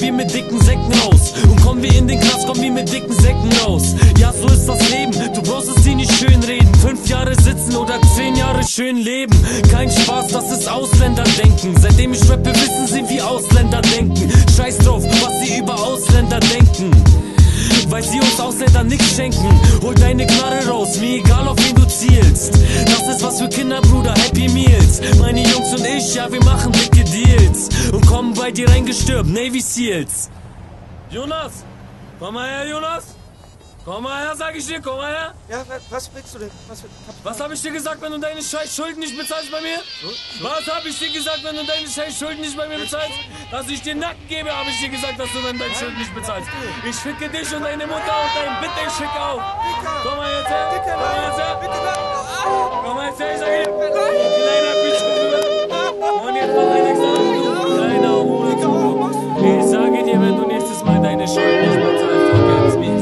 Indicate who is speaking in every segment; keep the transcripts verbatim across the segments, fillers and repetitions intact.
Speaker 1: wir mit dicken Säcken raus. Und kommen wir in den Knast, kommen wir mit dicken Säcken raus. Ja, so ist das Leben, du brauchst es dir nicht schön reden. Fünf Jahre sitzen oder zehn Jahre schön leben. Kein Spaß, das ist Ausländerdenken. Seitdem ich rappe, wissen sie, wie Ausländer denken. Scheiß drauf, was sie über Ausländer denken, weil sie uns Ausländer nichts schenken. Hol deine Knarre raus, mir egal auf wen du zielst. Das ist was für Kinder, Bruder, Happy Meals. Meine Jungs und ich, ja, wir machen dicke Deals und kommen bei dir reingestürmt, Navy Seals. Jonas, komm mal her, Jonas. Komm mal her, sag ich dir, komm mal her.
Speaker 2: Ja, was willst du denn? Was,
Speaker 1: was hab ich dir gesagt, wenn du deine scheiß Schulden nicht bezahlst bei mir? Was hab ich dir gesagt, wenn du deine scheiß Schulden nicht bei mir bezahlst? Dass ich dir Nacken gebe, hab ich dir gesagt, dass du dann deine Schulden nicht bezahlst. Ich ficke dich und deine Mutter und dein Bitte, ich ficke auch. Komm mal jetzt her, komm mal jetzt her. Komm mal jetzt her, ich sag dir. Kleiner Bitch, und jetzt mach ein extra auf, du kleiner Hurensohn. Ich sage dir, wenn du nächstes Mal deine Schulden nicht bezahlst, vergiss mich,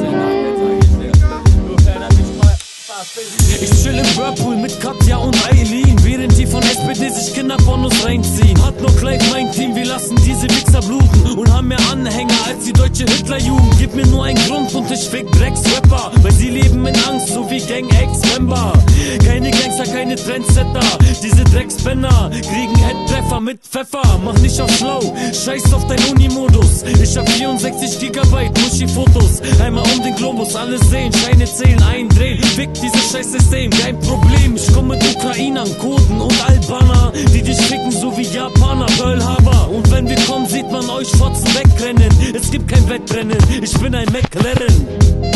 Speaker 1: ich chill im Whirlpool mit Katja und Eileen, während die von S P D sich Kinderpornos reinziehen. Hat noch gleich mein Team, wir lassen diese Wichser bluten und haben mehr Anhänger als die deutsche Hitlerjugend. Gib mir nur einen Grund und ich fick Drecks-Rapper, weil sie leben in Angst, so wie Gang-Ex-Member. Keine Gangster, keine Trendsetter, diese Drecksbänner kriegen Headtreffer mit Pfeffer. Mach nicht auf schlau, scheiß auf dein Unimodus. Ich hab vierundsechzig Gigabyte Muschi-Fotos, einmal um den Globus, alles sehen, Scheine zählen, eindrehen. Fick dieses scheiß System, kein Problem. Ich komm mit Ukrainern, Kurden und Albaner, die dich ficken, so wie Japaner, Pearl Harbor. Und wenn wir kommen, sieht man euch Fotzen wegrennen. Es gibt kein Wettrennen, ich bin ein McLaren.